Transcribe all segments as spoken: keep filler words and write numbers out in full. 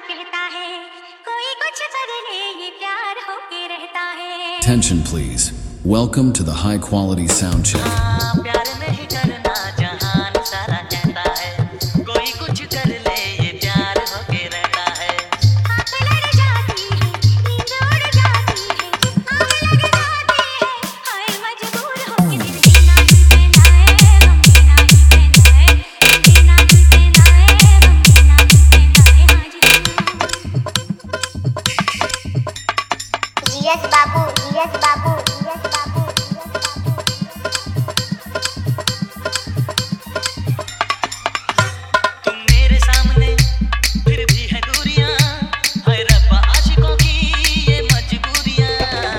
कहता है, कोई कुछ कर ले ये प्यार होके रहता है। Attention please. Welcome to the high quality sound check. हाँ, प्यार नहीं करना जहान सारा कहता है, कोई कुछ कर ले ये प्यार होके रहता है। आँख लड़ जाती है, नींद उड़ जाती है, आग लग जाती है, हाय मजबूर होके दिल जीना ही कहता है, गम जीना ही कहता है, दिल जीना ही कहता है, गम जीना ही कहता है, हाँ जी। जीएस बाबू, जीएस बाबू, जीएस बाबू। तुम मेरे सामने फिर भी है दूरियां, हाय रब्बा आशिकों की ये मजबूरियां।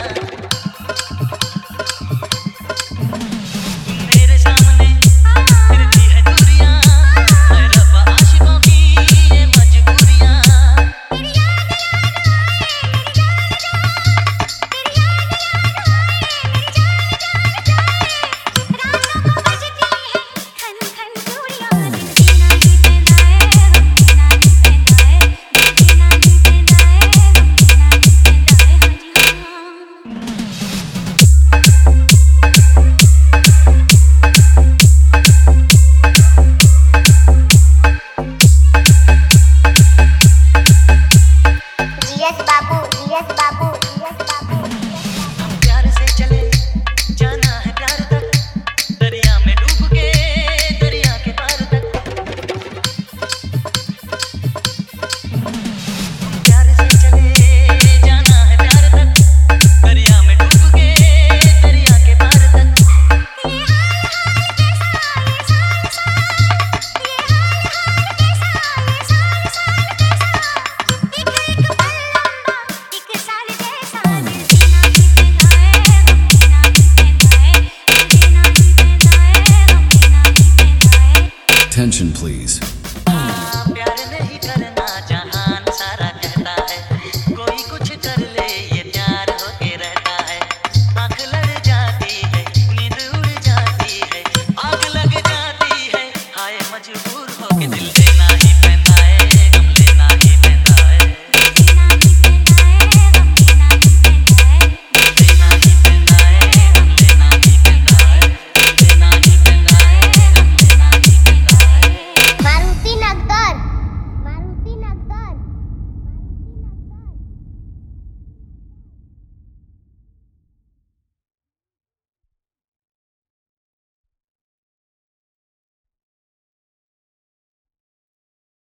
तुम मेरे सामने फिर भी है दूरियां, हाय रब्बा आशिकों की ये मजबूरियां। तेरी याद याद आए मेरी जान जाए, तेरी याद याद आए मेरी जान जान जाए, रातों को बजती है खन खन चूड़ियां, दिल जीना ही कहता है, गम जीना ही कहता है, दिल जीना ही कहता है, गम जीना ही कहता है, हाँ जी हाँ। जीएस बाबू, जीएस बाबू, जीएस बाबू। हम प्यार से चले जाना है प्यार तक, दरिया में डूब के दरिया के पार तक। हम प्यार से चले जाना है प्यार तक, दरिया में डूब के दरिया के पार तक। ये हाल हाल कैसा ये साल साल, ये हाल हाल कैसा ये साल साल कैसा, एक एक पल लंबा एक साल जैसा, दिल जीना ही कहता है, गम जीना ही कहता है, दिल जीना ही कहता है, गम जीना ही कहता है। Attention please. हाँ, प्यार नहीं करना जहान सारा कहता है, कोई कुछ कर ले ये प्यार होके रहता है। आँख लड़ जाती है, नींद उड़ जाती है, आग लग जाती है, हाय मजबूर होके दिल